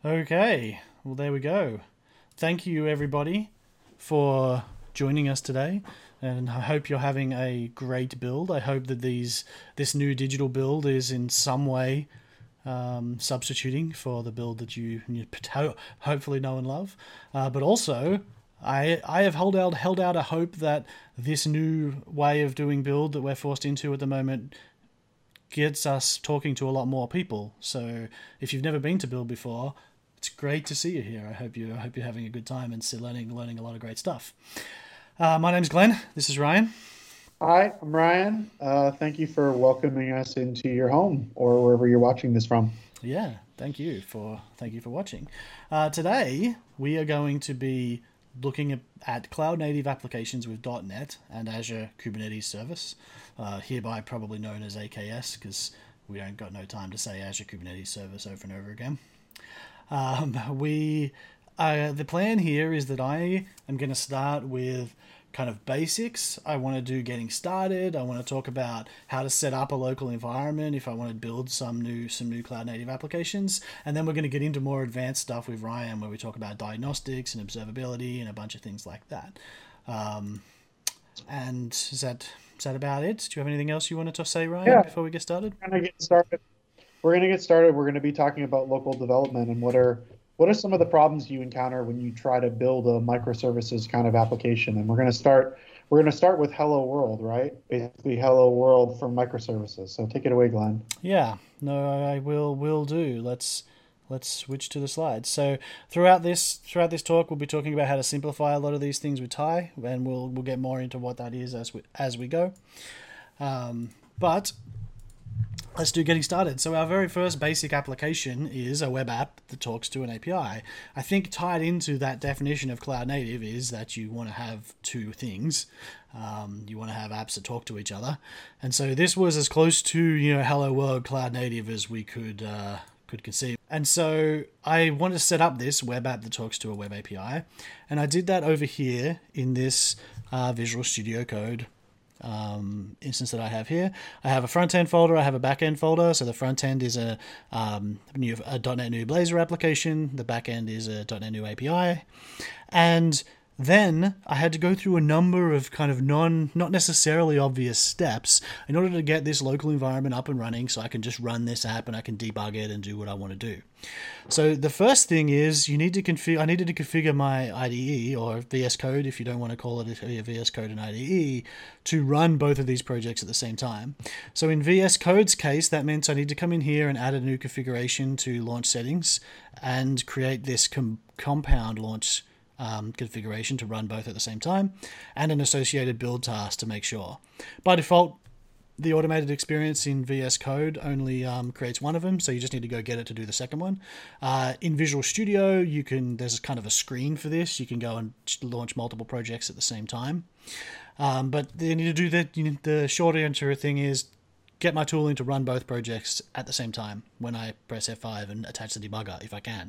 Okay, well, there we go. Thank you, everybody, for joining us today. And I hope you're having a great build. I hope that this new digital build is in some way substituting for the build that you hopefully know and love. But also, I have held out a hope that this new way of doing build that we're forced into at the moment gets us talking to a lot more people. So if you've never been to build before, it's great to see you here. I hope you're having a good time and still learning a lot of great stuff. My name's Glenn. This is Ryan. Hi, I'm Ryan. Thank you for welcoming us into your home or wherever you're watching this from. Yeah, thank you for watching. Today we are going to be looking at cloud native applications with .NET and Azure Kubernetes Service, hereby probably known as AKS, because we don't got no time to say Azure Kubernetes Service over and over again. The plan here is that I am going to start with kind of basics. I want to do getting started. I want to talk about how to set up a local environment if I want to build some new cloud native applications, and then we're going to get into more advanced stuff with Ryan, where we talk about diagnostics and observability and a bunch of things like that. And is that about it? Do you have anything else you wanted to say, Ryan, before we get started? We're going to get started. We're going to be talking about local development and what are some of the problems you encounter when you try to build a microservices kind of application. And we're going to start with Hello World, right? Basically Hello World from microservices. So take it away, Glenn. Yeah, no, I will do. Let's switch to the slides. So throughout this talk, we'll be talking about how to simplify a lot of these things with Thai, and we'll get more into what that is as we go. But let's do getting started. So our very first basic application is a web app that talks to an API. I think tied into that definition of cloud native is that you want to have two things. You want to have apps that talk to each other. And so this was as close to, Hello World cloud native as we could conceive. And so I wanted to set up this web app that talks to a web API. And I did that over here in this Visual Studio Code instance that I have here. I have a front end folder, I have a back end folder. So the front end is a .NET New Blazor application, the back end is a .NET New API, and then I had to go through a number of kind of not necessarily obvious steps in order to get this local environment up and running, so I can just run this app and I can debug it and do what I want to do. So the first thing is I needed to configure my IDE, or VS Code if you don't want to call it a VS Code and IDE, to run both of these projects at the same time. So in VS Code's case, that meant I need to come in here and add a new configuration to launch settings and create this compound launch configuration to run both at the same time, and an associated build task to make sure. By default, the automated experience in VS Code only creates one of them, so you just need to go get it to do the second one. In Visual Studio, there's kind of a screen for this. You can go and launch multiple projects at the same time. But you need to do that. The short answer thing is get my tooling to run both projects at the same time when I press F5 and attach the debugger if I can.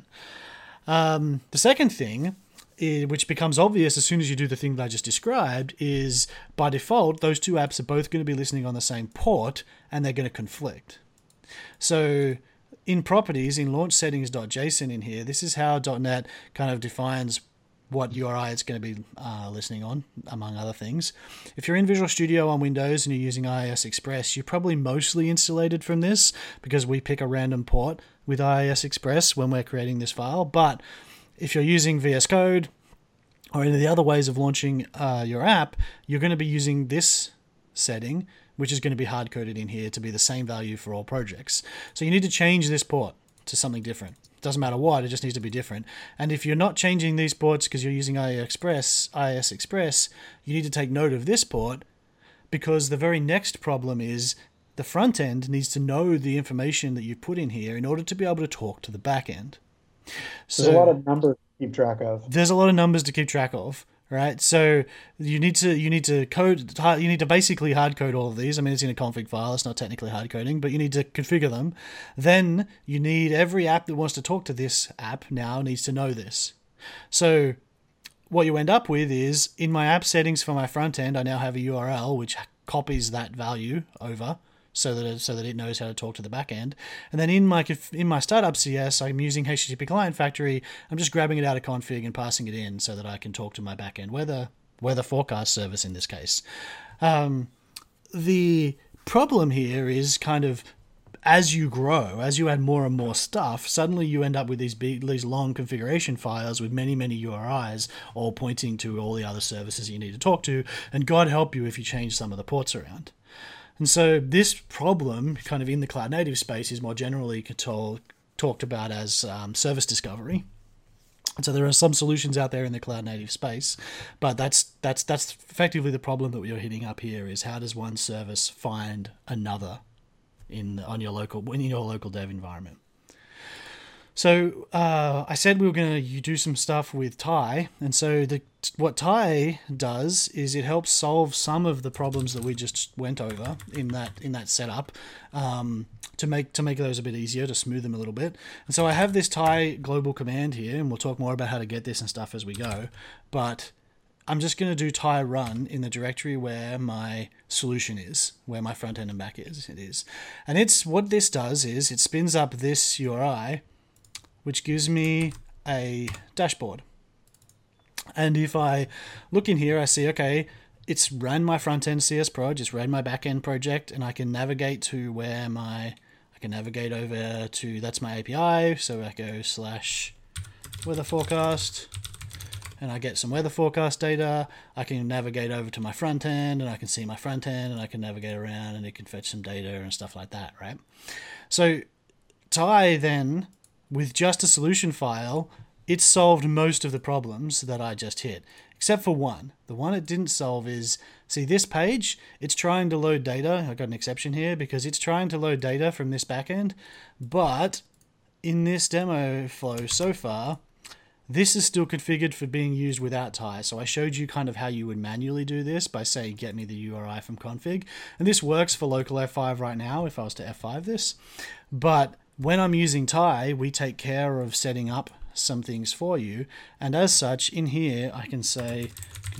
The second thing, which becomes obvious as soon as you do the thing that I just described, is by default, those two apps are both going to be listening on the same port and they're going to conflict. So in properties, in launch settings.json in here, this is how .NET kind of defines what URI it's going to be listening on, among other things. If you're in Visual Studio on Windows and you're using IIS Express, you're probably mostly insulated from this because we pick a random port with IIS Express when we're creating this file. But if you're using VS Code or any of the other ways of launching your app, you're going to be using this setting, which is going to be hard-coded in here to be the same value for all projects. So you need to change this port to something different. It doesn't matter what, it just needs to be different. And if you're not changing these ports because you're using IIS Express, you need to take note of this port, because the very next problem is the front end needs to know the information that you put in here in order to be able to talk to the back end. There's a lot of numbers to keep track of. There's a lot of numbers to keep track of, right? So you need to basically hard code all of these. I mean, it's in a config file. It's not technically hard coding, but you need to configure them. Then you need every app that wants to talk to this app now needs to know this. So what you end up with is, in my app settings for my front end, I now have a URL which copies that value over. so that it knows how to talk to the backend. And then in my startup CS, I'm using HTTP Client Factory. I'm just grabbing it out of config and passing it in so that I can talk to my backend weather forecast service in this case. The problem here is kind of, as you grow, as you add more and more stuff, suddenly you end up with these long configuration files with many, many URIs all pointing to all the other services you need to talk to, and God help you if you change some of the ports around. And so this problem, kind of in the cloud native space, is more generally talked about as service discovery. And so there are some solutions out there in the cloud native space, but that's effectively the problem that you're hitting up here, is how does one service find another in your local dev environment. So I said we were going to do some stuff with Thai, and so what Thai does is it helps solve some of the problems that we just went over in that setup, to make those a bit easier, to smooth them a little bit. And so I have this Thai global command here, and we'll talk more about how to get this and stuff as we go. But I'm just going to do Thai run in the directory where my solution is, where my front end and back is. And what this does is it spins up this URI, which gives me a dashboard. And if I look in here, I see, okay, it's ran my front end CS proj, it's ran my back end project, and I can navigate to over to, that's my API. So I go /weather forecast, and I get some weather forecast data. I can navigate over to my front end, and I can see my front end, and I can navigate around, and it can fetch some data and stuff like that, right? So Thai then, with just a solution file, it solved most of the problems that I just hit, except for one. The one it didn't solve is, see this page, it's trying to load data. I've got an exception here because it's trying to load data from this backend, but in this demo flow so far, this is still configured for being used without Thai. So I showed you kind of how you would manually do this by saying, get me the URI from config. And this works for local F5 right now if I was to F5 this. But when I'm using Thai, we take care of setting up some things for you. And as such, in here, I can say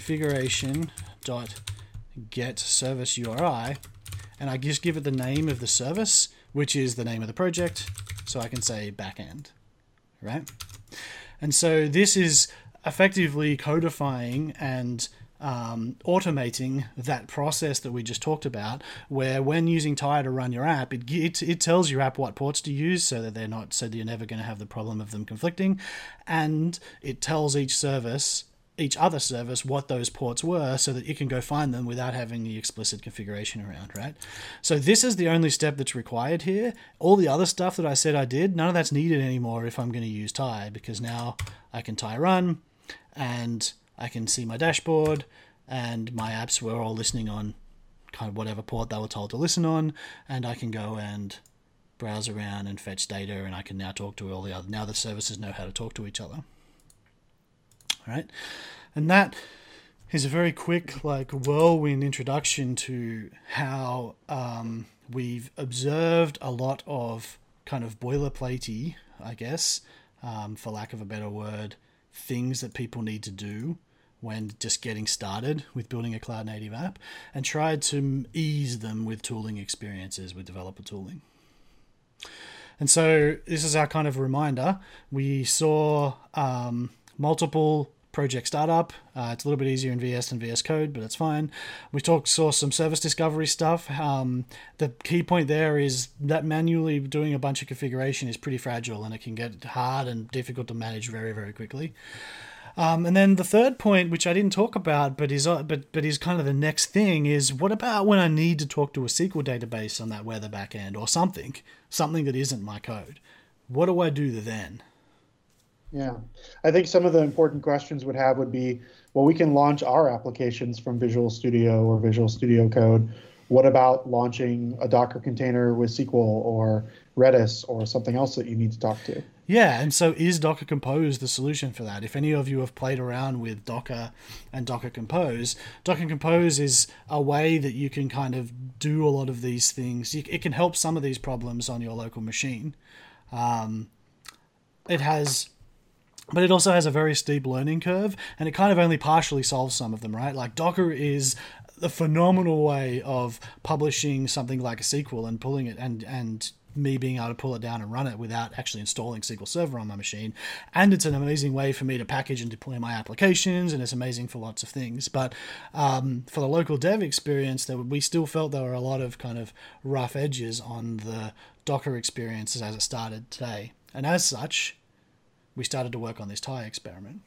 configuration.get service URI, and I just give it the name of the service, which is the name of the project. So I can say backend, right? And so this is effectively codifying and automating that process that we just talked about, where when using Thai to run your app, it tells your app what ports to use so that you're never going to have the problem of them conflicting, and it tells each other service what those ports were so that it can go find them without having the explicit configuration around, right? So this is the only step that's required here. All the other stuff that I said I did, none of that's needed anymore if I'm going to use Thai, because now I can Thai run and I can see my dashboard, and my apps were all listening on kind of whatever port they were told to listen on, and I can go and browse around and fetch data, and I can now talk to all the other, now the services know how to talk to each other. All right, and that is a very quick, whirlwind introduction to how we've observed a lot of kind of boilerplatey, I guess, for lack of a better word, things that people need to do when just getting started with building a cloud native app, and tried to ease them with tooling experiences with developer tooling. And so this is our kind of reminder. We saw multiple project startup. It's a little bit easier in VS than VS Code, but it's fine. We saw some service discovery stuff. The key point there is that manually doing a bunch of configuration is pretty fragile, and it can get hard and difficult to manage very, very quickly. And then the third point, which I didn't talk about, but is kind of the next thing, is what about when I need to talk to a SQL database on that weather backend or something that isn't my code? What do I do then? Yeah, I think some of the important questions would be, well, we can launch our applications from Visual Studio or Visual Studio Code. What about launching a Docker container with SQL or Redis or something else that you need to talk to? Yeah, and so is Docker Compose the solution for that? If any of you have played around with Docker and Docker Compose is a way that you can kind of do a lot of these things. It can help some of these problems on your local machine. It has but it also has a very steep learning curve, and it kind of only partially solves some of them, right? Like Docker is a phenomenal way of publishing something like a SQL and pulling it and me being able to pull it down and run it without actually installing SQL Server on my machine. And it's an amazing way for me to package and deploy my applications, and it's amazing for lots of things. But for the local dev experience, we still felt there were a lot of kind of rough edges on the Docker experiences as it started today. And as such, we started to work on this TIE experiment.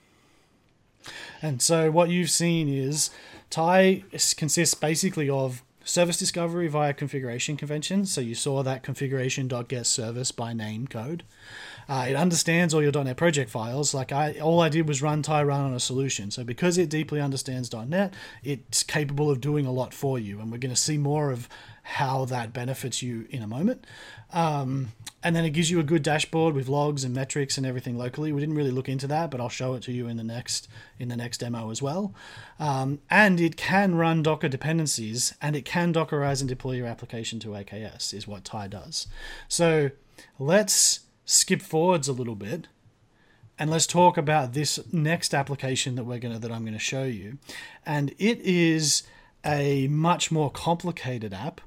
And so what you've seen is TIE consists basically of service discovery via configuration conventions. So you saw that configuration.get service by name code. It understands all your .NET project files. Like all I did was run TIE run on a solution. So because it deeply understands .NET, it's capable of doing a lot for you. And we're going to see more of how that benefits you in a moment. And then it gives you a good dashboard with logs and metrics and everything locally. We didn't really look into that, but I'll show it to you in the next demo as well. And it can run Docker dependencies, and it can Dockerize and deploy your application to AKS, is what TIE does. So let's skip forwards a little bit, and let's talk about this next application that I'm going to show you. And it is a much more complicated app.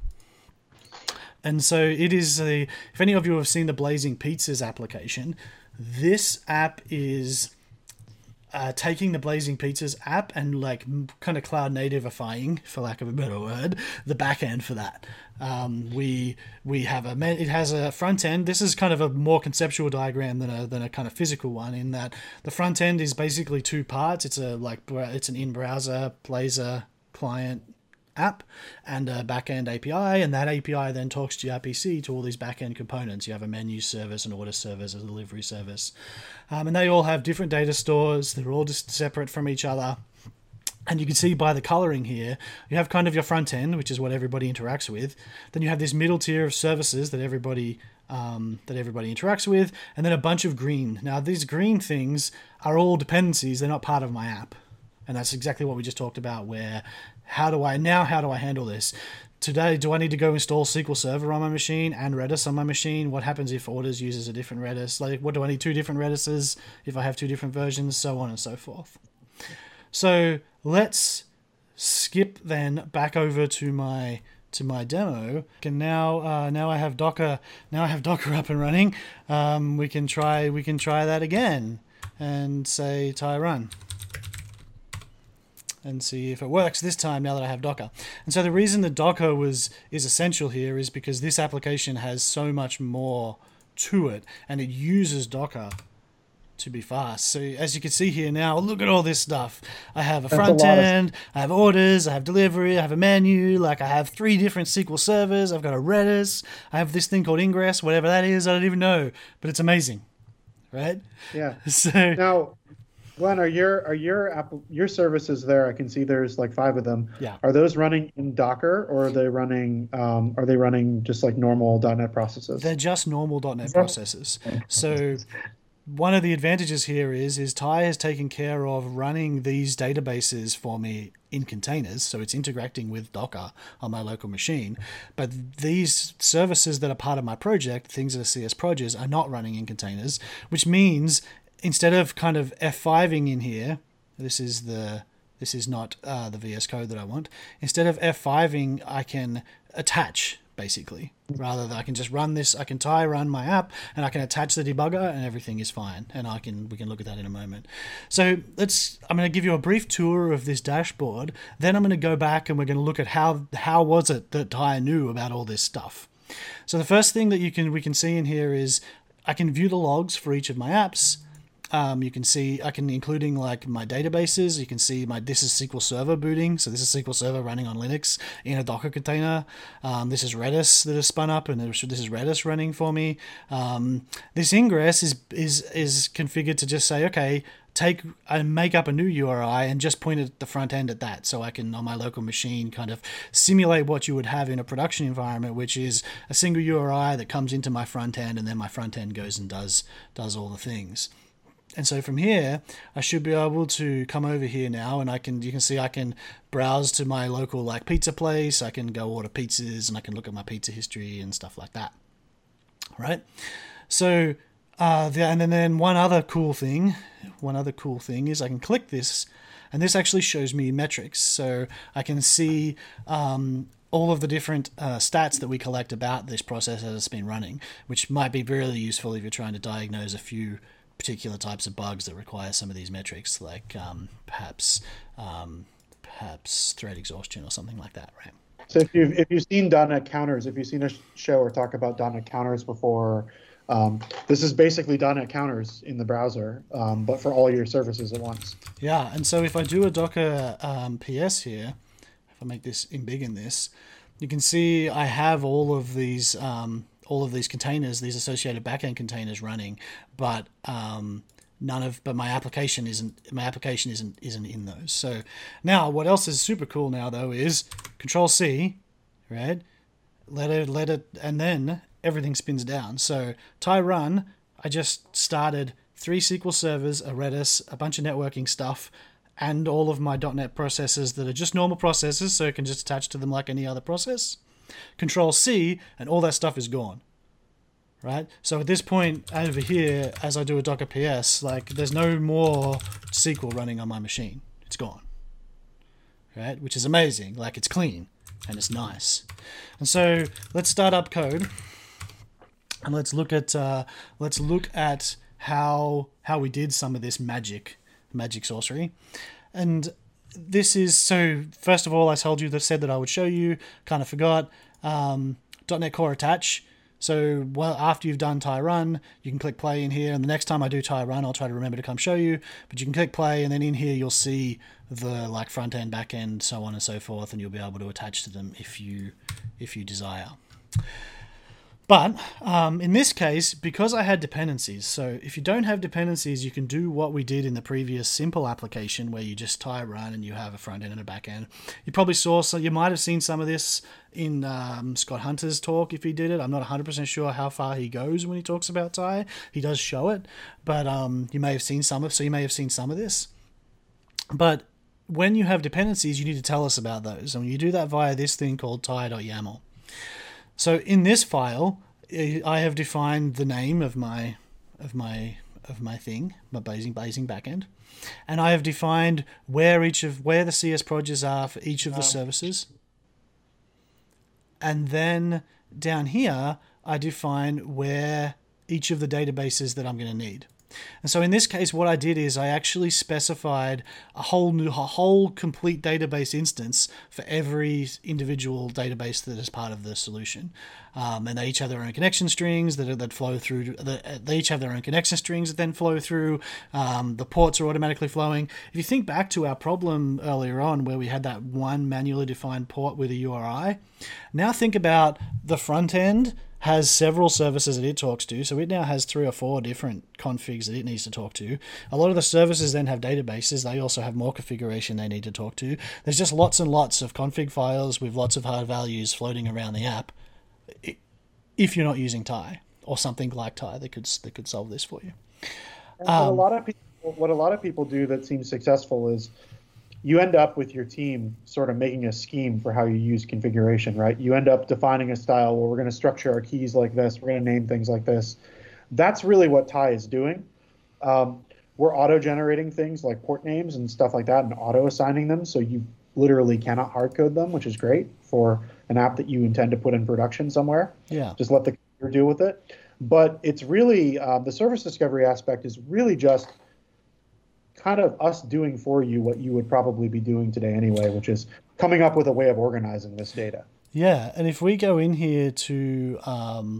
And so it is if any of you have seen the Blazing Pizzas application, this app is taking the Blazing Pizzas app and like kind of cloud native-ifying, for lack of a better word, the back end for that. We have it has a front end. This is kind of a more conceptual diagram than a kind of physical one, in that the front end is basically two parts. It's an in-browser Blazor client app and a backend API, and that API then talks to your RPC to all these backend components. You have a menu service, an order service, a delivery service, and they all have different data stores. They're all just separate from each other. And you can see by the coloring here, you have kind of your front end, which is what everybody interacts with. Then you have this middle tier of services that everybody interacts with, and then a bunch of green. Now, these green things are all dependencies. They're not part of my app. And that's exactly what we just talked about, where how do I handle this? Today, do I need to go install SQL Server on my machine and Redis on my machine? What happens if Orders uses a different Redis? Like, what do I need two different Redises if I have two different versions? So on and so forth. So let's skip then back over to my demo. And now I have Docker. Now I have Docker up and running. We can try that again and say TIE run, and see if it works this time now that I have Docker. And so the reason that Docker is essential here is because this application has so much more to it, and it uses Docker to be fast. So as you can see here now, look at all this stuff. I have a front end, I have orders, I have delivery, I have a menu, like I have 3 different SQL servers, I've got a Redis, I have this thing called Ingress, whatever that is, I don't even know, but it's amazing, right? Yeah. So now, Glenn, are your services there? I can see there's like 5 of them. Yeah. Are those running in Docker, or are they running just like normal .NET processes? They're just normal .NET processes. So one of the advantages here is TIE has taken care of running these databases for me in containers, so it's interacting with Docker on my local machine. But these services that are part of my project, things that are CS projects, are not running in containers, which means instead of kind of F5ing in here, this is not the VS Code that I want. Instead of F5ing, I can attach, basically. Rather than I can just run this, I can TIE run my app, and I can attach the debugger, and everything is fine. And we can look at that in a moment. So I'm going to give you a brief tour of this dashboard. Then I'm going to go back and we're going to look at how was it that TIE knew about all this stuff. So the first thing that we can see in here is I can view the logs for each of my apps. You can see, including like my databases, you can see this is SQL Server booting. So this is SQL Server running on Linux in a Docker container. This is Redis that is spun up, and this is Redis running for me. This Ingress is configured to just say, okay, take and make up a new URI and just point at the front end at that. So I can, on my local machine, kind of simulate what you would have in a production environment, which is a single URI that comes into my front end, and then my front end goes and does all the things. And so from here, I should be able to come over here now, and you can see I can browse to my local like pizza place. I can go order pizzas, and I can look at my pizza history and stuff like that. Right? So, and then one other cool thing, one other cool thing is I can click this, and this actually shows me metrics. So I can see all of the different stats that we collect about this process as it's been running, which might be really useful if you're trying to diagnose a few particular types of bugs that require some of these metrics, like perhaps thread exhaustion or something like that, right? So if you've seen .NET Counters, if you've seen a show or talk about .NET Counters before, this is basically .NET Counters in the browser, but for all your services at once. Yeah, and so if I do a Docker PS here, if I make this big in this, you can see I have all of these containers, these associated backend containers running, but my application isn't in those. So now what else is super cool now though is Control C, right? Let it, and then everything spins down. So Thai run, I just started 3 SQL servers, a Redis, a bunch of networking stuff, and all of my .NET processes that are just normal processes, so it can just attach to them like any other process. Control C, and all that stuff is gone. Right? So at this point over here, as I do a Docker PS, like there's no more SQL running on my machine. It's gone. Right? Which is amazing. Like it's clean and it's nice. And so let's start up code and let's look at how we did some of this magic sorcery. And this is, so first of all, I told you said that I would show you, kind of forgot, .NET Core attach. So after you've done Thai run, you can click play in here, and the next time I do Thai run, I'll try to remember to come show you. But you can click play, and then in here you'll see the like front end, back end, so on and so forth, and you'll be able to attach to them if you desire. But in this case, because I had dependencies, so if you don't have dependencies, you can do what we did in the previous simple application where you just Thai run and you have a front end and a back end. You probably you might have seen some of this in Scott Hunter's talk if he did it. I'm not 100% sure how far he goes when he talks about Thai. He does show it, but you may have seen some of this. But when you have dependencies, you need to tell us about those, and you do that via this thing called thai.yaml. So in this file, I have defined the name of my thing, my Blazing backend, and I have defined where the CS projects are for each of the services. And then down here, I define where each of the databases that I'm going to need. And so in this case, what I did is I actually specified a whole complete database instance for every individual database that is part of the solution. And they each have their own connection strings that flow through. They each have their own connection strings that then flow through. The ports are automatically flowing. If you think back to our problem earlier on where we had that one manually defined port with a URI, now think about the front end has several services that it talks to, so it now has 3 or 4 different configs that it needs to talk to. A lot of the services then have databases. They also have more configuration they need to talk to. There's just lots and lots of config files with lots of hard values floating around the app if you're not using Thai or something like Thai that could solve this for you. What a lot of people do that seems successful is you end up with your team sort of making a scheme for how you use configuration, right? You end up defining a style where we're going to structure our keys like this. We're going to name things like this. That's really what Thai is doing. We're auto-generating things like port names and stuff like that and auto-assigning them, so you literally cannot hard-code them, which is great for an app that you intend to put in production somewhere. Yeah. Just let the computer deal with it. But it's really, the service discovery aspect is really just kind of us doing for you what you would probably be doing today anyway, which is coming up with a way of organizing this data. Yeah, and if we go in here to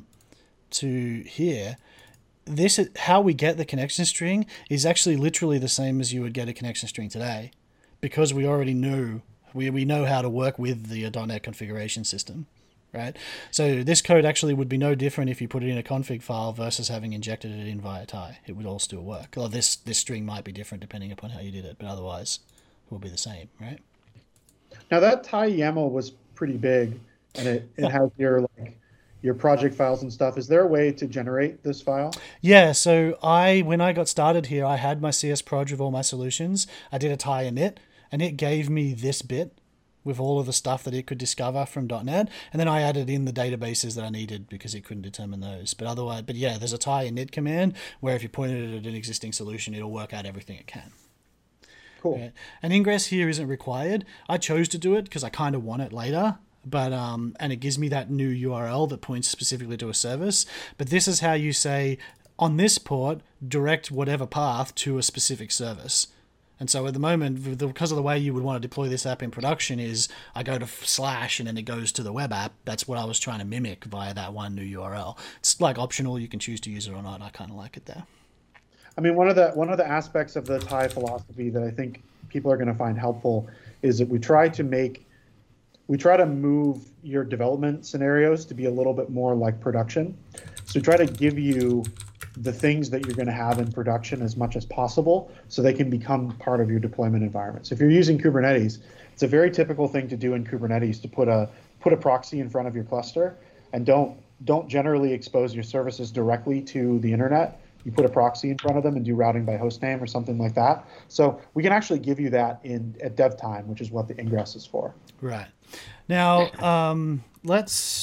here, this is how we get the connection string is actually literally the same as you would get a connection string today, because we already know we know how to work with the .NET configuration system. Right? So this code actually would be no different if you put it in a config file versus having injected it in via Thai. It would all still work. Or this string might be different depending upon how you did it, but otherwise it will be the same, right? Now that Thai YAML was pretty big, and it has your project files and stuff. Is there a way to generate this file? Yeah, so when I got started here, I had my CS proj with all my solutions. I did a Thai init, and it gave me this bit. with all of the stuff that it could discover from .NET, and then I added in the databases that I needed because it couldn't determine those. But otherwise, yeah, there's a tie init command where if you point it at an existing solution, it'll work out everything it can. Cool. Okay. And ingress here isn't required. I chose to do it because I kind of want it later. But and it gives me that new URL that points specifically to a service. But this is how you say, on this port, direct whatever path to a specific service. And so at the moment, because of the way you would want to deploy this app in production is I go to / and then it goes to the web app. That's what I was trying to mimic via that one new URL. It's like optional. You can choose to use it or not. I kind of like it there. I mean, one of the aspects of the tie philosophy that I think people are going to find helpful is that we try to move your development scenarios to be a little bit more like production. So we try to give you the things that you're going to have in production as much as possible so they can become part of your deployment environment. So if you're using Kubernetes, it's a very typical thing to do in Kubernetes to put a proxy in front of your cluster, and don't generally expose your services directly to the internet. You put a proxy in front of them and do routing by hostname or something like that. So we can actually give you that at dev time, which is what the ingress is for. Right. Now, we're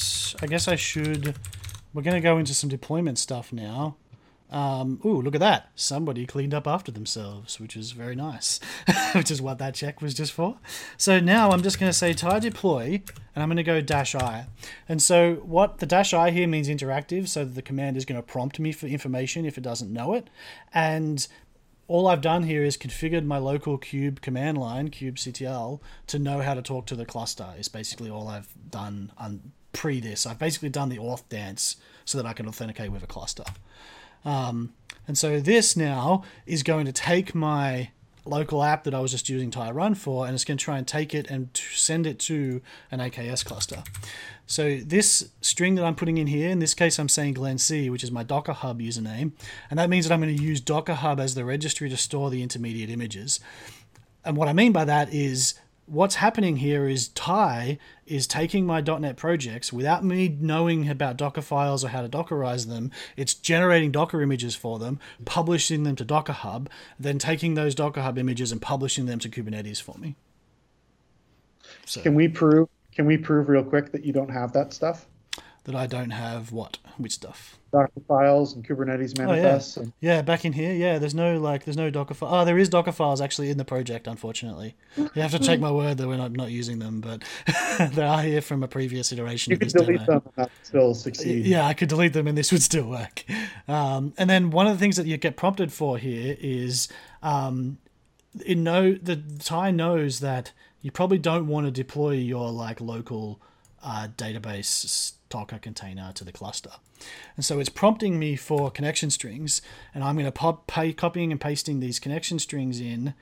going to go into some deployment stuff now. Ooh, look at that. Somebody cleaned up after themselves, which is very nice, which is what that check was just for. So now I'm just going to say tie deploy, and I'm going to go -i. And so what the -i here means interactive, so that the command is going to prompt me for information if it doesn't know it. And all I've done here is configured my local kube command line, kubectl, to know how to talk to the cluster. Is basically all I've done pre this. I've basically done the auth dance so that I can authenticate with a cluster. And so this now is going to take my local app that I was just using tie_run for, and it's going to try and take it and send it to an AKS cluster. So this string that I'm putting in here, in this case I'm saying Glenn C, which is my Docker Hub username, and that means that I'm going to use Docker Hub as the registry to store the intermediate images. And what I mean by that is what's happening here is Ty is taking my .NET projects without me knowing about Docker files or how to Dockerize them. It's generating Docker images for them, publishing them to Docker Hub, then taking those Docker Hub images and publishing them to Kubernetes for me. So, Can we prove real quick that you don't have that stuff? That I don't have what? Which stuff? Docker files and Kubernetes manifests. Oh, yeah. Back in here, yeah, there's no Docker file. Oh, there is Docker files actually in the project, unfortunately. You have to take my word that we're not using them, but they are here from a previous iteration. You could delete them and that would still succeed. Yeah, I could delete them and this would still work. And then one of the things that you get prompted for here is the Ty knows that you probably don't want to deploy your local database Docker container to the cluster. And so it's prompting me for connection strings, and I'm going to copying and pasting these connection strings in,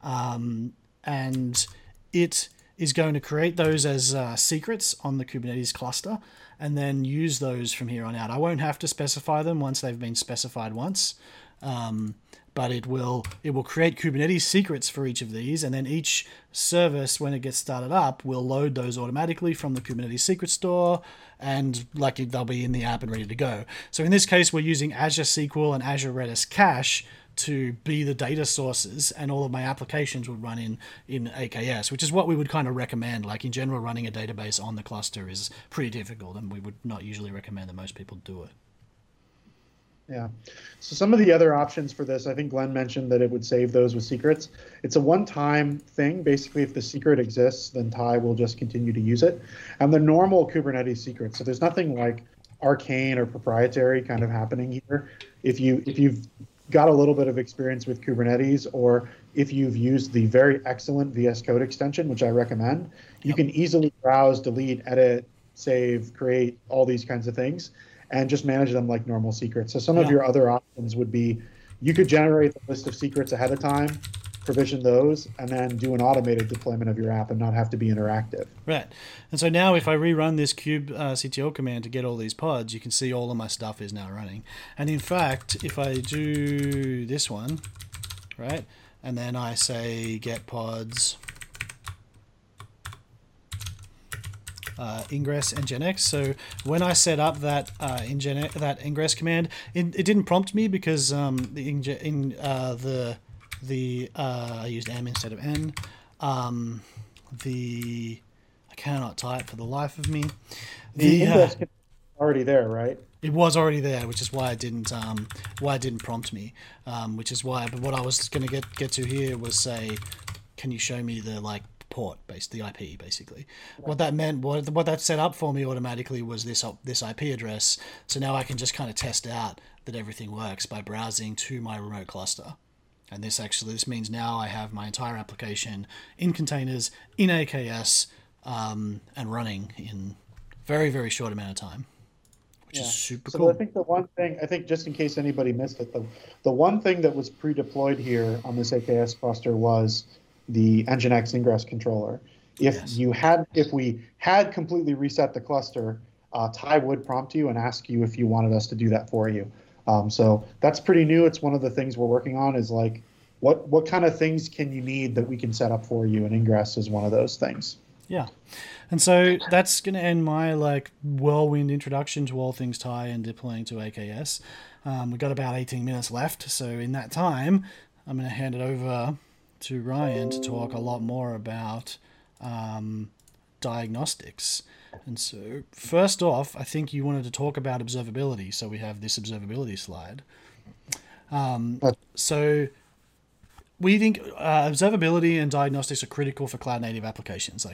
and it is going to create those as secrets on the Kubernetes cluster and then use those from here on out. I won't have to specify them once they've been specified once, but it will create Kubernetes secrets for each of these, and then each service, when it gets started up, will load those automatically from the Kubernetes secret store, and they'll be in the app and ready to go. So in this case, we're using Azure SQL and Azure Redis Cache to be the data sources, and all of my applications would run in AKS, which is what we would kind of recommend. In general, running a database on the cluster is pretty difficult, and we would not usually recommend that most people do it. Yeah. So some of the other options for this, I think Glenn mentioned that it would save those with secrets. It's a one-time thing. Basically, if the secret exists, then Ty will just continue to use it. And the normal Kubernetes secret, so there's nothing arcane or proprietary kind of happening here. If you've got a little bit of experience with Kubernetes, or if you've used the very excellent VS Code extension, which I recommend, you can easily browse, delete, edit, save, create, all these kinds of things, and just manage them like normal secrets. So some of your other options would be, you could generate the list of secrets ahead of time, provision those, and then do an automated deployment of your app and not have to be interactive. Right. And so now if I rerun this kubectl command to get all these pods, you can see all of my stuff is now running. And in fact, if I do this one, right, and then I say get pods ingress nginx. So when I set up that ingress command, it didn't prompt me because I used m instead of n. The cannot type for the life of me. The ingress is already there, right? It was already there, which is why it didn't prompt me. Which is why. But what I was going to get to here was say, can you show me the port based the IP basically? Right. What that meant, what that set up for me automatically was this IP address. So now I can just kind of test out that everything works by browsing to my remote cluster. And this means now I have my entire application in containers in AKS and running in very, very short amount of time, which is super cool. I think the one thing, just in case anybody missed it, the one thing that was pre-deployed here on this AKS cluster was the Nginx ingress controller. If we had completely reset the cluster, Ty would prompt you and ask you if you wanted us to do that for you. So that's pretty new. It's one of the things we're working on is what kind of things can you need that we can set up for you, and ingress is one of those things. Yeah. And so that's going to end my whirlwind introduction to all things Ty and deploying to AKS. We've got about 18 minutes left. So in that time, I'm going to hand it over to Ryan to talk a lot more about diagnostics. And so first off, I think you wanted to talk about observability. So we have this observability slide. So we think observability and diagnostics are critical for cloud native applications.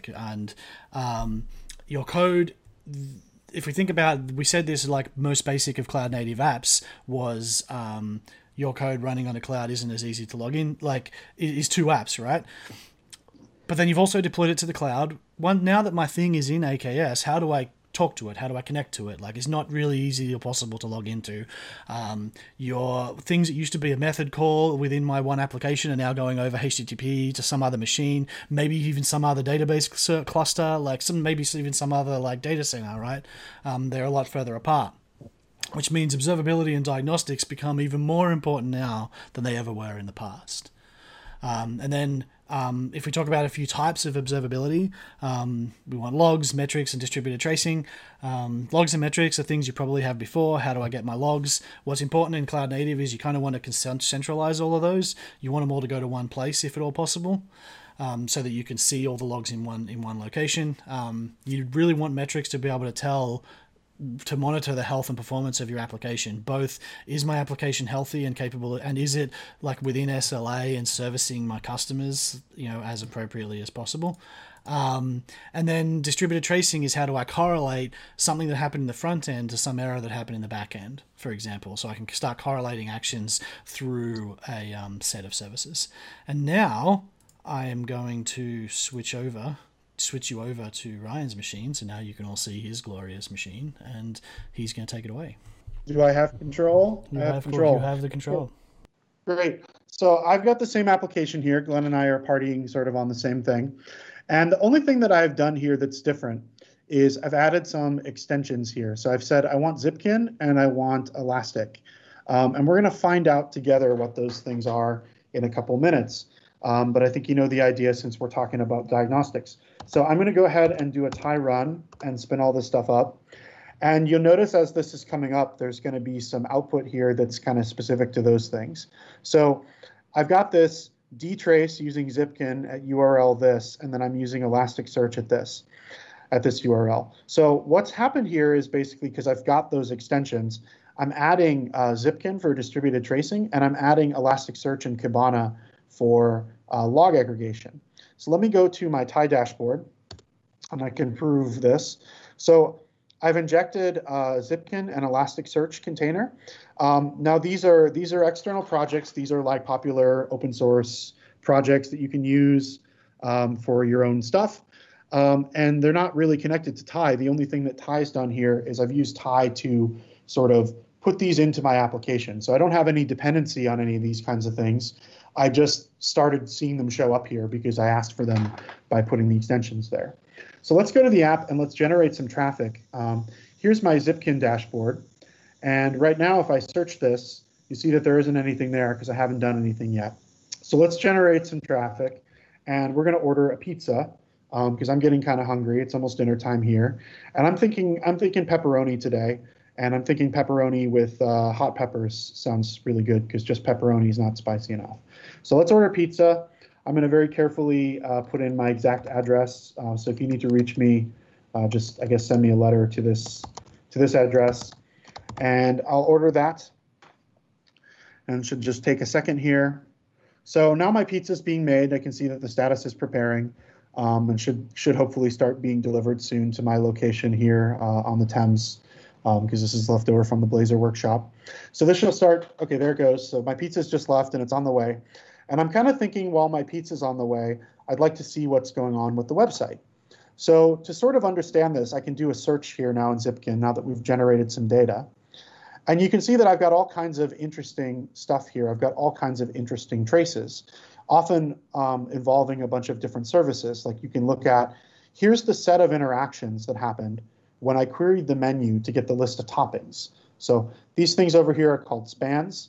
Your code, if we think about, we said this most basic of cloud native apps was your code running on a cloud isn't as easy to log in. It is two apps, right? But then you've also deployed it to the cloud. Now that my thing is in AKS, how do I talk to it? How do I connect to it? It's not really easy or possible to log into. Your things that used to be a method call within my one application are now going over HTTP to some other machine, maybe even some other database cluster, maybe even some other data center, right? They're a lot further apart, which means observability and diagnostics become even more important now than they ever were in the past. And then if we talk about a few types of observability, we want logs, metrics, and distributed tracing. Logs and metrics are things you probably have before. How do I get my logs? What's important in cloud native is you kind of want to centralize all of those. You want them all to go to one place if at all possible, so that you can see all the logs in one location. You really want metrics to be able to monitor the health and performance of your application. Both, is my application healthy and capable, and is it within SLA and servicing my customers, as appropriately as possible. And then distributed tracing is how do I correlate something that happened in the front end to some error that happened in the back end, for example. So I can start correlating actions through a set of services. And now I am going to switch you over to Ryan's machine, so now you can all see his glorious machine, and he's going to take it away. Do I have control? You have control. You have the control. Great. So I've got the same application here. Glenn and I are partying sort of on the same thing. And the only thing that I've done here that's different is I've added some extensions here. So I've said I want Zipkin and I want Elastic. And we're going to find out together what those things are in a couple minutes. But I think you know the idea since we're talking about diagnostics. So I'm going to go ahead and do a Ty run and spin all this stuff up. And you'll notice as this is coming up, there's going to be some output here that's kind of specific to those things. So I've got this dtrace using Zipkin at URL this, and then I'm using Elasticsearch at this URL. So what's happened here is basically because I've got those extensions, I'm adding Zipkin for distributed tracing, and I'm adding Elasticsearch and Kibana for log aggregation. So let me go to my Ty dashboard, and I can prove this. So I've injected Zipkin and Elasticsearch container. Now these are external projects. These are popular open source projects that you can use for your own stuff. And they're not really connected to Ty. The only thing that Ty's done here is I've used Ty to sort of put these into my application. So I don't have any dependency on any of these kinds of things. I just started seeing them show up here because I asked for them by putting the extensions there. So let's go to the app and let's generate some traffic. Here's my Zipkin dashboard. And right now, if I search this, you see that there isn't anything there because I haven't done anything yet. So let's generate some traffic. And we're going to order a pizza because I'm getting kind of hungry. It's almost dinner time here. And I'm thinking pepperoni today. And I'm thinking pepperoni with hot peppers sounds really good because just pepperoni is not spicy enough. So let's order pizza. I'm going to very carefully put in my exact address. So if you need to reach me, just I guess send me a letter to this address, and I'll order that. And should just take a second here. So now my pizza is being made. I can see that the status is preparing, and should hopefully start being delivered soon to my location here on the Thames, because this is left over from the Blazer workshop. So this should start. Okay, there it goes. So my pizza's just left and it's on the way. And I'm kind of thinking while my pizza's on the way, I'd like to see what's going on with the website. So to sort of understand this, I can do a search here now in Zipkin now that we've generated some data. And you can see that I've got all kinds of interesting stuff here. I've got all kinds of interesting traces, often involving a bunch of different services. Like you can look at, here's the set of interactions that happened when I queried the menu to get the list of toppings. So these things over here are called spans.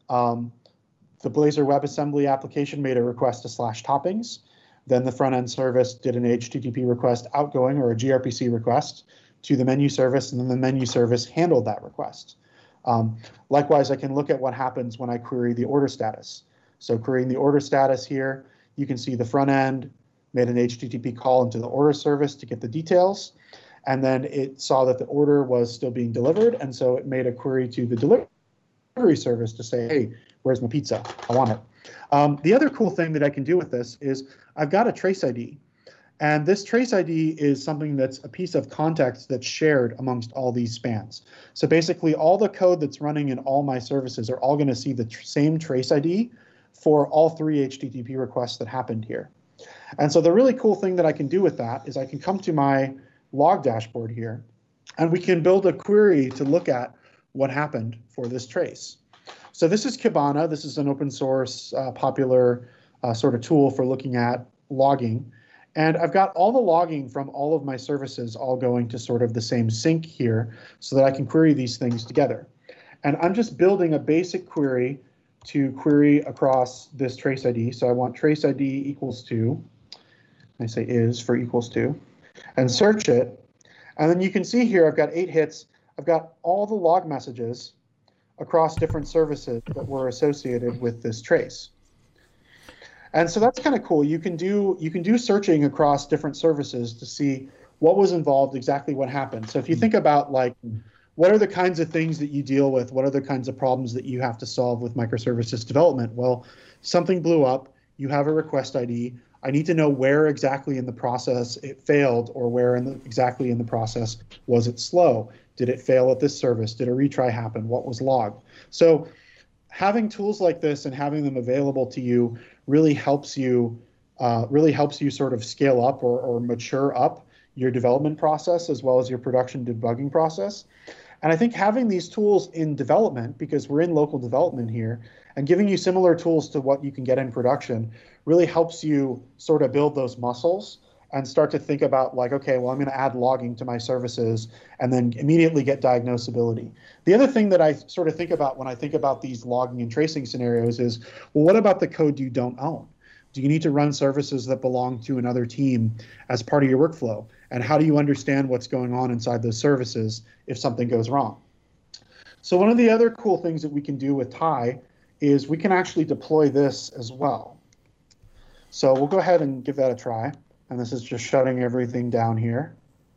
The Blazor WebAssembly application made a request to /toppings. Then the front-end service did an HTTP request outgoing or a gRPC request to the menu service, and then the menu service handled that request. Likewise, I can look at what happens when I query the order status. So querying the order status here, you can see the front end made an HTTP call into the order service to get the details. And then it saw that the order was still being delivered. And so it made a query to the delivery service to say, hey, where's my pizza? I want it. The other cool thing that I can do with this is I've got a trace ID. And this trace ID is something that's a piece of context that's shared amongst all these spans. So basically, all the code that's running in all my services are all going to see the same trace ID for all 3 HTTP requests that happened here. And so the really cool thing that I can do with that is I can come to my log dashboard here, and we can build a query to look at what happened for this trace. So this is Kibana. This is an open source, popular sort of tool for looking at logging. And I've got all the logging from all of my services all going to sort of the same sink here so that I can query these things together. And I'm just building a basic query to query across this trace ID. So I want trace ID equals to, I say is for equals to, and search it. And then you can see here I've got 8 hits. I've got all the log messages across different services that were associated with this trace. And so that's kind of cool. You can do searching across different services to see what was involved, exactly what happened. So if you think about like, what are the kinds of things that you deal with? What are the kinds of problems that you have to solve with microservices development? Well, something blew up. You have a request ID. I need to know where exactly in the process it failed, or where exactly in the process was it slow? Did it fail at this service? Did a retry happen? What was logged? So having tools like this and having them available to you really helps you sort of scale up or mature up your development process as well as your production debugging process. And I think having these tools in development, because we're in local development here, and giving you similar tools to what you can get in production really helps you sort of build those muscles and start to think about like, okay, well, I'm going to add logging to my services and then immediately get diagnosability. The other thing that I sort of think about when I think about these logging and tracing scenarios is, well, what about the code you don't own? Do you need to run services that belong to another team as part of your workflow? And how do you understand what's going on inside those services if something goes wrong? So one of the other cool things that we can do with Thai is we can actually deploy this as well. So we'll go ahead and give that a try. And this is just shutting everything down here.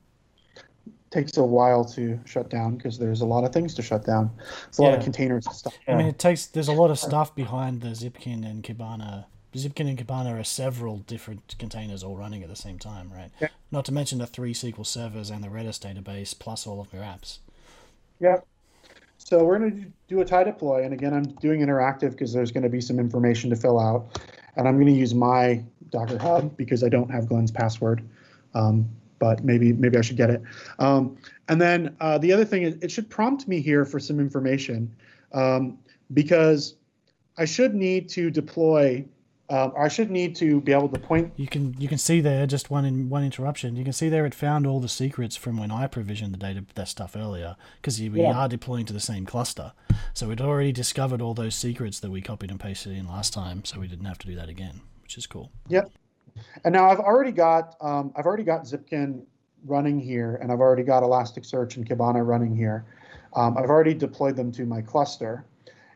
Takes a while to shut down because there's a lot of things to shut down. It's a lot of containers and stuff. I mean, there's a lot of stuff behind the Zipkin and Kibana. Zipkin and Kibana are several different containers all running at the same time, right? Yeah. Not to mention the 3 SQL servers and the Redis database, plus all of your apps. Yeah. So we're going to do a Thai deploy. And again, I'm doing interactive because there's going to be some information to fill out. And I'm going to use my Docker Hub because I don't have Glenn's password. But maybe I should get it. And then the other thing is it should prompt me here for some information because I should need to deploy. I should need to be able to point. You can see there, just one interruption. You can see there it found all the secrets from when I provisioned that stuff earlier, because we are deploying to the same cluster. So it already discovered all those secrets that we copied and pasted in last time, so we didn't have to do that again, which is cool. Yep. And now I've already got Zipkin running here, and I've already got Elasticsearch and Kibana running here. I've already deployed them to my cluster.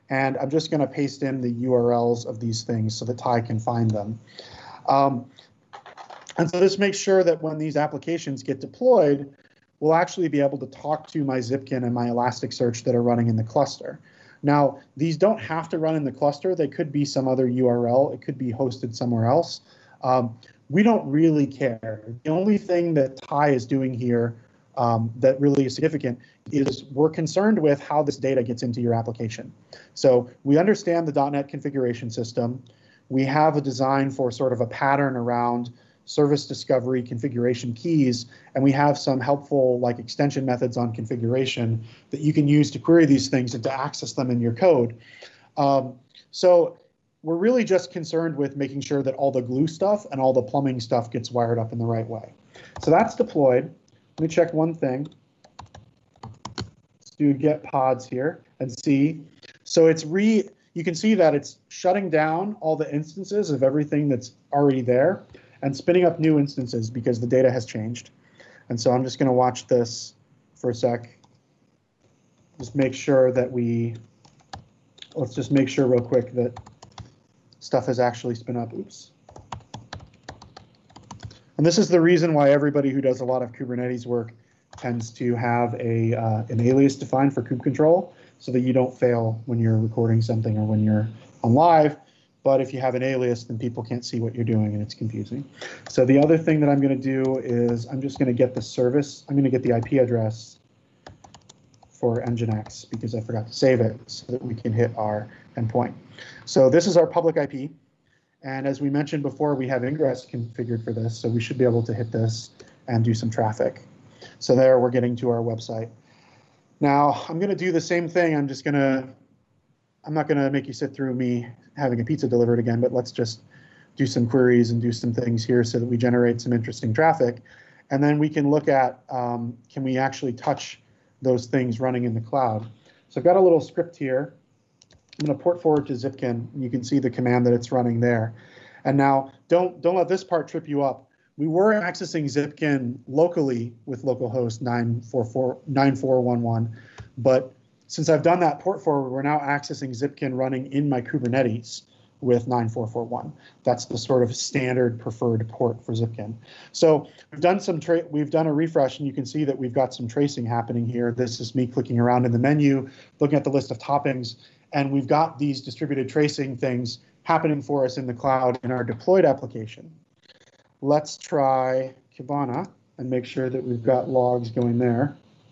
and I'm just going to paste in the URLs of these things so that Ty can find them. Um, and so this makes sure that when these applications get deployed, we'll actually be able to talk to my Zipkin and my Elasticsearch that are running in the cluster. Now, these don't have to run in the cluster. They could be some other URL. It could be hosted somewhere else. We don't really care. The only thing that Ty is doing here that really is significant is we're concerned with how this data gets into your application. So we understand the .NET configuration system. We have a design for sort of a pattern around service discovery configuration keys, and we have some helpful like extension methods on configuration that you can use to query these things and to access them in your code. So we're really just concerned with making sure that all the glue stuff and all the plumbing stuff gets wired up in the right way. So that's deployed. Let me check one thing. Let's do get pods here and see. So you can see that it's shutting down all the instances of everything that's already there and spinning up new instances because the data has changed. And so I'm just going to watch this for a sec. Just make sure that let's just make sure real quick that stuff has actually spin up. Oops. And this is the reason why everybody who does a lot of Kubernetes work tends to have an alias defined for kube control so that you don't fail when you're recording something or when you're on live. But if you have an alias, then people can't see what you're doing and it's confusing. So the other thing that I'm going to do is I'm just going to get the service. I'm going to get the IP address for Nginx because I forgot to save it so that we can hit our endpoint. So this is our public IP. And as we mentioned before, we have ingress configured for this. So we should be able to hit this and do some traffic. So there we're getting to our website. Now I'm going to do the same thing. I'm not going to make you sit through me having a pizza delivered again, but let's just do some queries and do some things here so that we generate some interesting traffic. And then we can look at, can we actually touch those things running in the cloud? So I've got a little script here. I'm going to port forward to Zipkin, and you can see the command that it's running there. And now, don't let this part trip you up. We were accessing Zipkin locally with localhost 9411, but since I've done that port forward, we're now accessing Zipkin running in my Kubernetes with 9441. That's the sort of standard preferred port for Zipkin. So we've done a refresh, and you can see that we've got some tracing happening here. This is me clicking around in the menu, looking at the list of toppings, and we've got these distributed tracing things happening for us in the cloud in our deployed application. Let's try Kibana and make sure that we've got logs going there.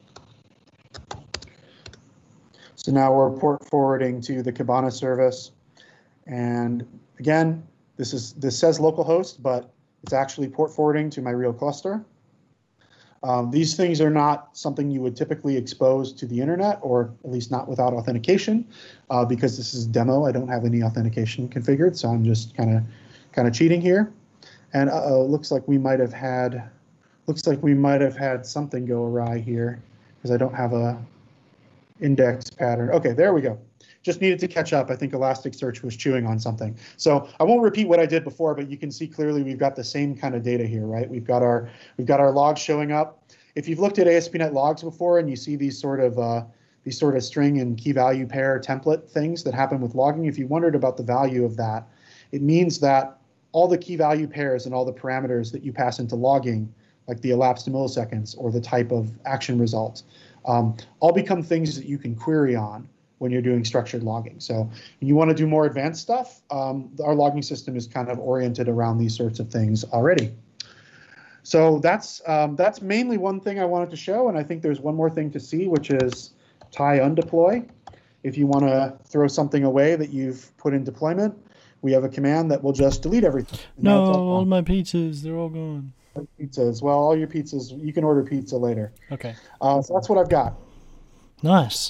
So now we're port forwarding to the Kibana service. And again, this says localhost, but it's actually port forwarding to my real cluster. These things are not something you would typically expose to the internet, or at least not without authentication, because this is a demo. I don't have any authentication configured, so I'm just kind of cheating here. And looks like we might have had something go awry here because I don't have a index pattern. Okay, there we go. Just needed to catch up. I think Elasticsearch was chewing on something. So I won't repeat what I did before, but you can see clearly we've got the same kind of data here, right? We've got our logs showing up. If you've looked at ASP.NET Logs before and you see these sort of string and key value pair template things that happen with logging, if you wondered about the value of that, it means that all the key value pairs and all the parameters that you pass into logging, like the elapsed milliseconds or the type of action result, all become things that you can query on when you're doing structured logging. So when you want to do more advanced stuff, our logging system is kind of oriented around these sorts of things already. So that's mainly one thing I wanted to show, and I think there's one more thing to see, which is Ty undeploy. If you want to throw something away that you've put in deployment, we have a command that will just delete everything. No, all my pizzas, they're all gone. Pizzas. Well, all your pizzas, you can order pizza later. Okay. So that's what I've got. Nice.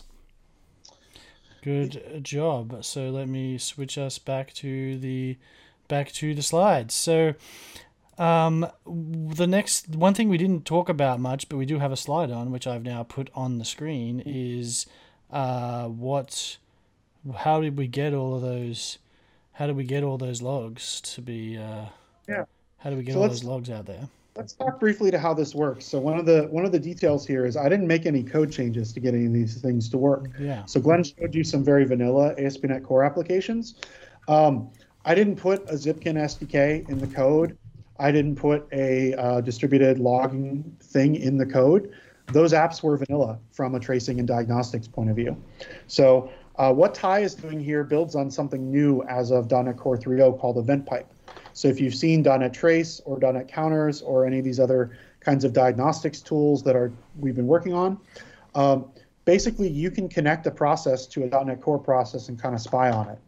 Good job. So let me switch us back to the slides. So the next one thing we didn't talk about much, but we do have a slide on, which I've now put on the screen, is how did we get all of those? How did we get all those logs to be? How do we get all those logs out there? Let's talk briefly to how this works. So one of the details here is I didn't make any code changes to get any of these things to work. Yeah. So Glenn showed you some very vanilla ASP.NET Core applications. Um, I didn't put a Zipkin SDK in the code. I didn't put a distributed logging thing in the code. Those apps were vanilla from a tracing and diagnostics point of view. So what Ty is doing here builds on something new as of .NET Core 3.0 called Event Pipe. So if you've seen .NET Trace or .NET Counters or any of these other kinds of diagnostics tools that we've been working on, basically you can connect a process to a .NET Core process and kind of spy on it,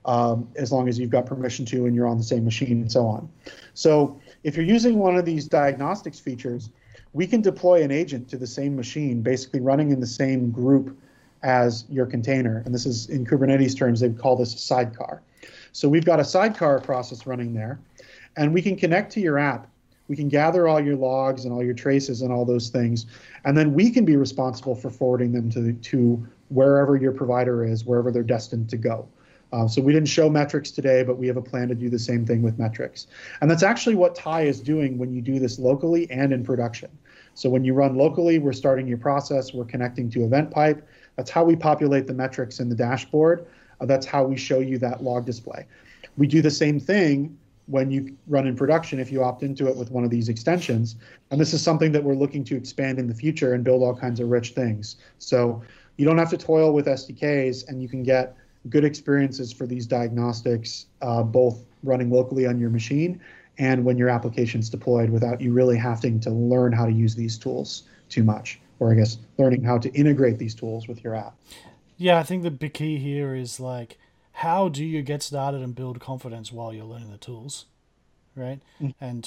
as long as you've got permission to and you're on the same machine and so on. So if you're using one of these diagnostics features, we can deploy an agent to the same machine, basically running in the same group as your container. And this is, in Kubernetes terms, they call this a sidecar. So we've got a sidecar process running there, and we can connect to your app. We can gather all your logs and all your traces and all those things, and then we can be responsible for forwarding them to wherever your provider is, wherever they're destined to go. So we didn't show metrics today, but we have a plan to do the same thing with metrics. And that's actually what Ty is doing when you do this locally and in production. So when you run locally, we're starting your process, we're connecting to Event Pipe. That's how we populate the metrics in the dashboard. That's how we show you that log display. We do the same thing when you run in production if you opt into it with one of these extensions. And this is something that we're looking to expand in the future and build all kinds of rich things. So you don't have to toil with SDKs, and you can get good experiences for these diagnostics, both running locally on your machine and when your application's deployed, without you really having to learn how to use these tools too much, or I guess learning how to integrate these tools with your app. Yeah, I think the big key here is like, how do you get started and build confidence while you're learning the tools, right? And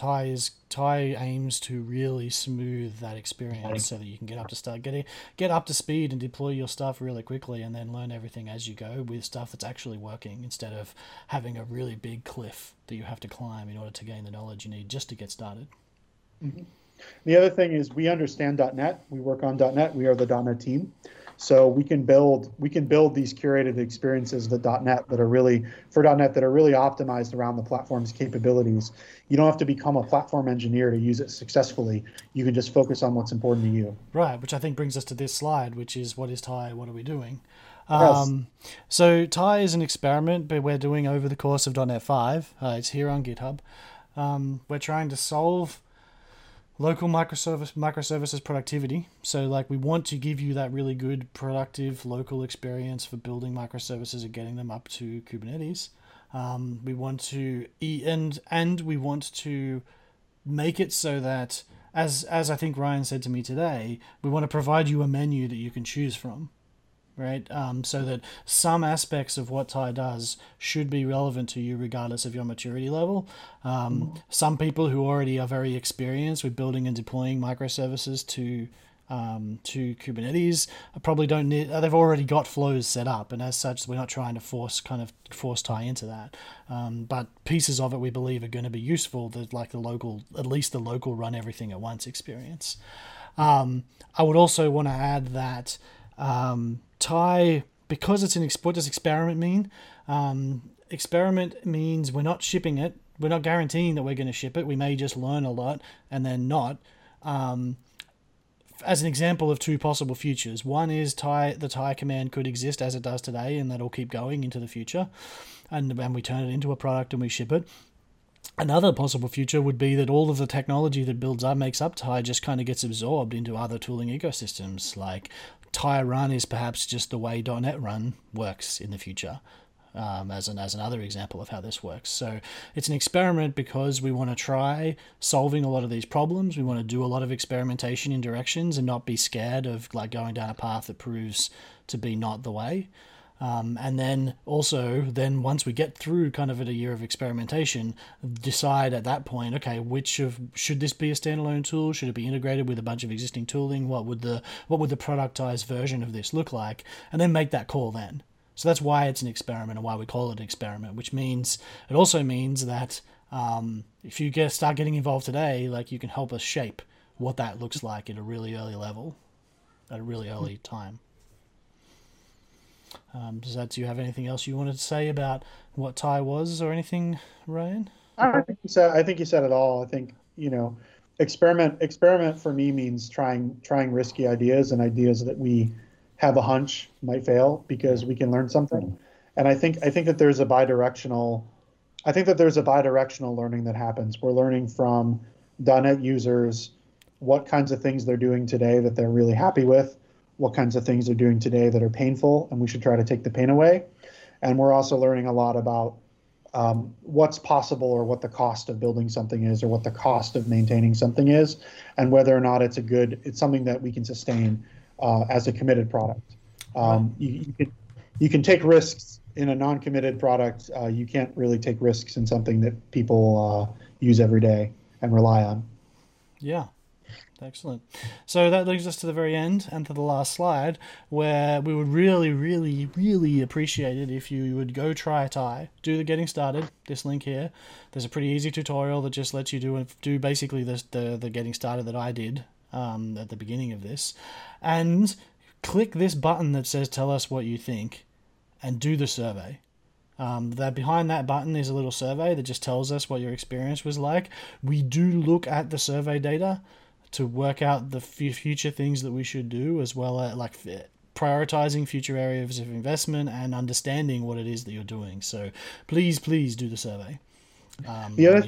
Ty aims to really smooth that experience so that you can get up to speed and deploy your stuff really quickly, and then learn everything as you go with stuff that's actually working, instead of having a really big cliff that you have to climb in order to gain the knowledge you need just to get started. Mm-hmm. The other thing is we understand .NET. We work on .NET. We are the .NET team. So we can build these curated experiences that .NET that are really optimized around the platform's capabilities. You don't have to become a platform engineer to use it successfully. You can just focus on what's important to you. Right, which I think brings us to this slide, which is, what is Ty? What are we doing? Yes. So Ty is an experiment that we're doing over the course of .NET 5. It's here on GitHub. We're trying to solve local microservices productivity. So like, we want to give you that really good productive local experience for building microservices and getting them up to Kubernetes. We want to and we want to make it so that, as I think Ryan said to me today, we want to provide you a menu that you can choose from, right? So that some aspects of what Ty does should be relevant to you regardless of your maturity level. Some people who already are very experienced with building and deploying microservices to Kubernetes probably don't need. They've already got flows set up, and as such, we're not trying to force Ty into that. But pieces of it we believe are going to be useful. That, like, at least the local run everything at once experience. I would also want to add that Ty, because it's what does experiment mean? Experiment means we're not shipping it. We're not guaranteeing that we're going to ship it. We may just learn a lot and then not. As an example of two possible futures, one is the Ty command could exist as it does today, and that'll keep going into the future, and we turn it into a product and we ship it. Another possible future would be that all of the technology that makes up Ty just kind of gets absorbed into other tooling ecosystems. Like, Ty Run is perhaps just the way .NET Run works in the future, as another example of how this works. So it's an experiment because we want to try solving a lot of these problems. We want to do a lot of experimentation in directions and not be scared of, like, going down a path that proves to be not the way. And then once we get through kind of a year of experimentation, decide at that point, okay, should this be a standalone tool? Should it be integrated with a bunch of existing tooling? What would the productized version of this look like? And then make that call then. So that's why it's an experiment and why we call it an experiment, which means it also means that if you start getting involved today, like, you can help us shape what that looks like at a really early level, at a really early time. Do you have anything else you wanted to say about what Ty was or anything, Ryan? I think you said it all. I think, experiment for me means trying risky ideas and ideas that we have a hunch might fail because we can learn something. And I think that there's a bidirectional learning that happens. We're learning from .NET users what kinds of things they're doing today that they're really happy with, what kinds of things they're doing today that are painful, and we should try to take the pain away. And we're also learning a lot about what's possible, or what the cost of building something is, or what the cost of maintaining something is, and whether or not it's something that we can sustain as a committed product. You can take risks in a non-committed product. You can't really take risks in something that people use every day and rely on. Yeah. Excellent. So that leads us to the very end and to the last slide, where we would really, really, really appreciate it if you would go try Tye, do the getting started, this link here. There's a pretty easy tutorial that just lets you do basically the getting started that I did at the beginning of this, and click this button that says tell us what you think and do the survey. That behind that button is a little survey that just tells us what your experience was like. We do look at the survey data to work out the future things that we should do, as well as like prioritizing future areas of investment and understanding what it is that you're doing. So please do the survey. The other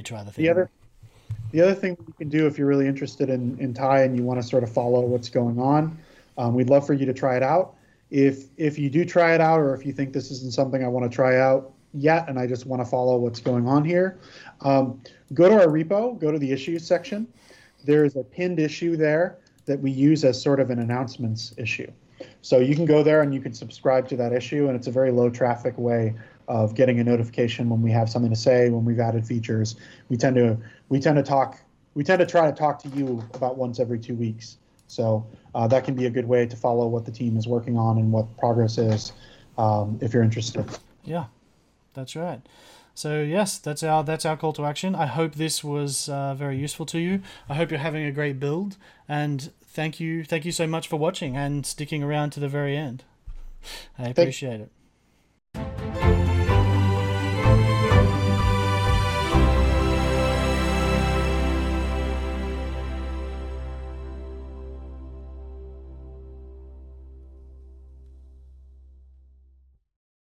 thing you can do if you're really interested in Tye and you want to sort of follow what's going on, we'd love for you to try it out. If you do try it out, or if you think this isn't something I want to try out yet and I just want to follow what's going on here, go to our repo, go to the issues section. There's a pinned issue there that we use as sort of an announcements issue. So you can go there and you can subscribe to that issue, and it's a very low traffic way of getting a notification when we have something to say, when we've added features. We tend to try to talk to you about once every 2 weeks. So that can be a good way to follow what the team is working on and what progress is, if you're interested. Yeah, that's right. So yes, that's our call to action. I hope this was very useful to you. I hope you're having a great build, and thank you so much for watching and sticking around to the very end. I appreciate it.